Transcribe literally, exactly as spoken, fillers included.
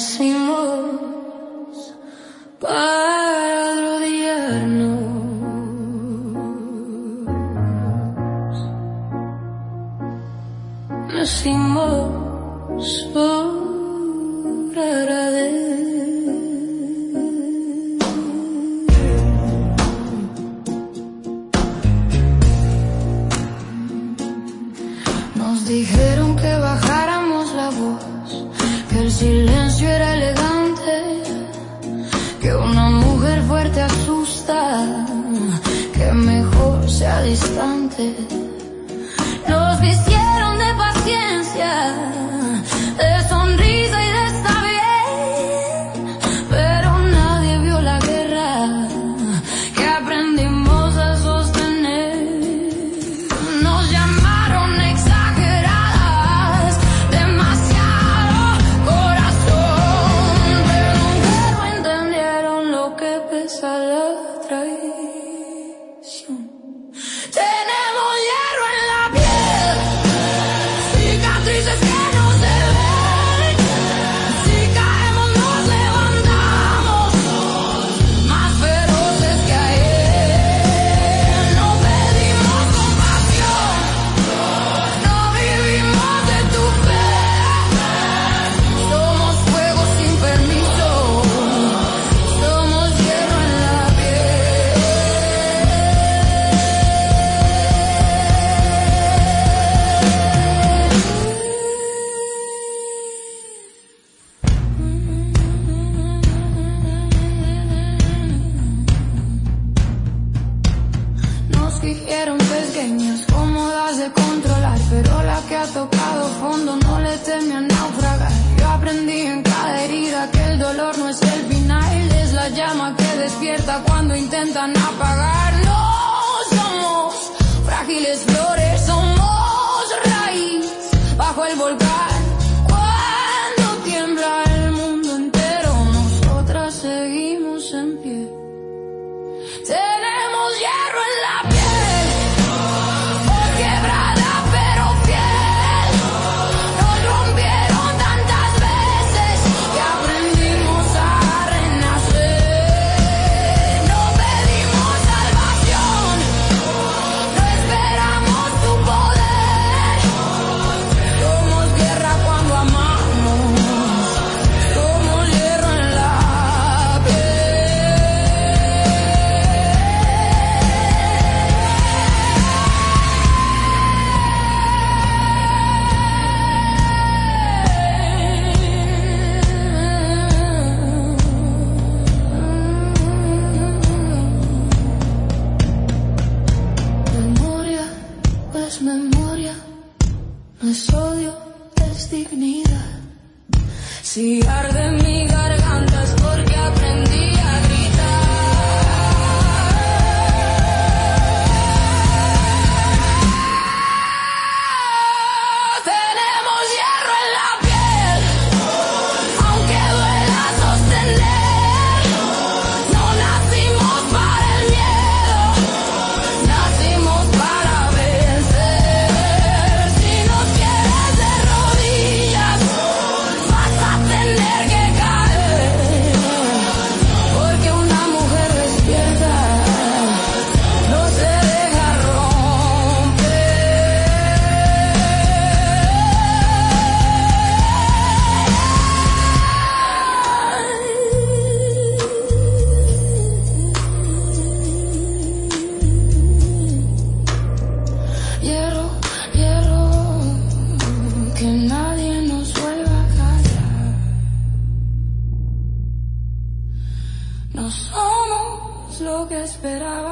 Nacimos para rodearnos, nacimos para agradecer. Nos dijeron que bajáramos la voz, que el silencio era elegante, que una mujer fuerte asusta, que mejor sea distante. Nos vistieron de paciencia, de sonrisa y de estar bien, pero nadie vio la guerra que aprendimos a sostener. Nos llamaron exageradas, demasiado corazón, pero nunca no entendieron lo que pesa la traición. Tenemos hierro en la piel, cicatrices que no se ven. Si caemos nos levantamos, más feroces que ayer. No pedimos compasión, no vivimos de tu fe. Somos fuego sin permiso, somos hierro en la piel. Nos dijeron pequeñas, cómodas de controlar, pero la que ha tocado fondo no le teme a naufragar. Yo aprendí en cada herida que el dolor no es el final, es la llama que despierta cuando intentan apagarlo. Somos frágiles flores, somos raíz bajo el volcán. Cuando tiembla el mundo entero, nosotras seguimos en pie. Tenemos hierro en la piel, por quebrada pero fiel. Nos rompieron tantas veces que aprendimos a renacer. No pedimos salvación, no esperamos tu poder. Somos guerra cuando amamos, somos hierro en la memoria, pues memoria, no es odio, es dignidad. Si arde mi garganta es porque aprendí a gritar. Tenemos hierro en la piel, aunque duela sostener. No nacimos para el miedo, nacimos para vencer. Si nos quieres de rodillas, vas a tener que caer, porque una mujer despierta no se deja romper. Hierro, hierro, que nadie nos vuelva a callar. No somos lo que esperaba.